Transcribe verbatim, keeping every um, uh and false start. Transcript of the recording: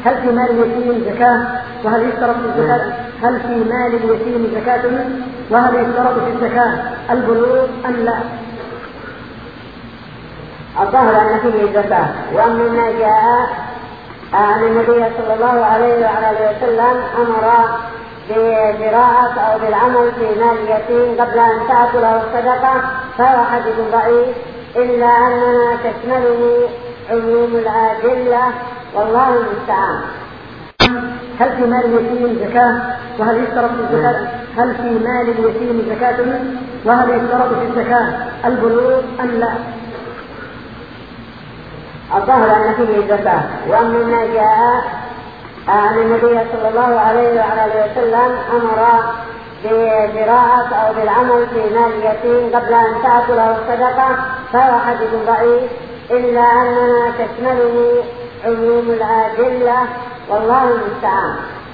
هل في مال اليتيم زكاة؟ وهل يشترط في الزكاة؟ هل في مال اليتيم زكاة؟ وهل يشترط في الزكاة البلوغ أم لا؟ الظاهر أن فيه زكاة، وأما جاء عن النبي صلى الله عليه وعلى اله وسلم أمر بزراعة أو بالعمل في مال اليتيم قبل أن تأكله الصدقة، فهو حديث ضعيف، إلا أننا تشمله عموم الأدلة، والله المستعان. هل في مال اليتيم زكاة؟ وهل يشترط في الزكاة؟ هل في مال اليتيم زكاة؟ وهل يشترط في الزكاة البلوغ أم لا؟ الظاهر أن فيه زكاة، وأما ما جاء عن النبي صلى الله عليه وعلى اله وسلم أمر بزراعة أو بالعمل في مال اليتيم قبل أن تأكله الصدقة، فهو حديث ضعيف، إلا أننا تشمله عموم الأدلة، والله المستعان.